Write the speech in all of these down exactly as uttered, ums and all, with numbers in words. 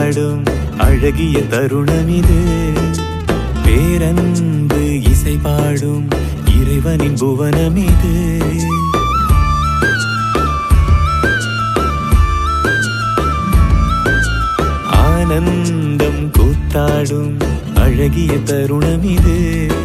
கூத்தாடும் அழகிய தருணம் இது. பேரன்பு இசை பாடும் இறைவனின் புவனம் இது. ஆனந்தம் கூத்தாடும் அழகிய தருணம் இது.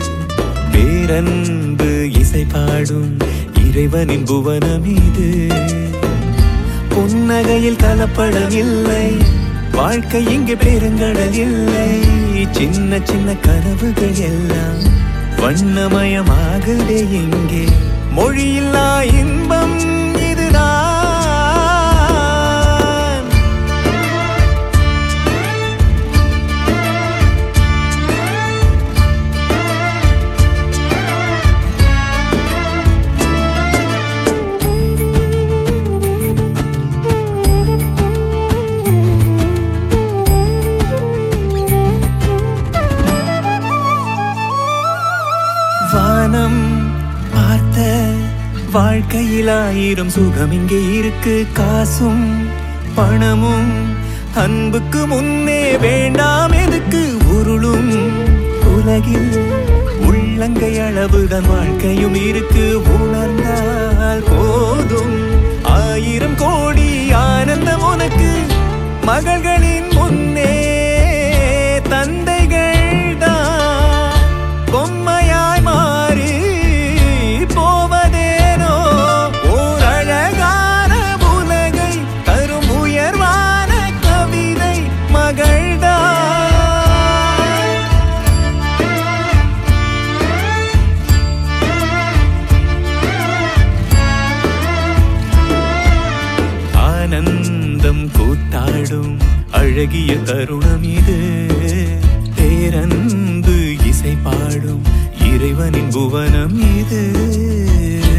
பேரன்பு இசை பாடும் இறைவனின் புவனம் இது. புன்னகையில் கலப்படம் இல்லை, வாழ்க்கை இங்கே பெருங்கடல் இல்லை. சின்ன சின்ன கனவுகள் எல்லாம் வண்ணமயமாகவே இங்கே. மொழியில்லா இன்பம் இதுதான். வானம் பார்த்த வாழ்க்கையில் ஆயிரம் சுகம் இங்கே இருக்கு. காசும் பணமும் அன்புக்கு முன்னே வேண்டாம் எதுக்கு. உருளும் உலகில் உள்ளங்கை அளவுதான் வாழ்க்கையும் இருக்கு. உணர்ந்தால் போதும் ஆயிரம் கோடி ஆனந்தம் உனக்கு. மகள்களின் முன்னே தந்தைகள் தான் பொம்மையாய் மாறி போவதேனோ. ஓர் அழகான உலகை தரும் உயர்வான கவிதை மகள்தான். ஆனந்தம் கூத்தாடும் அழகிய தருணம் இது. பேரன்பு இசை பாடும் இறைவனின் புவனம் இது.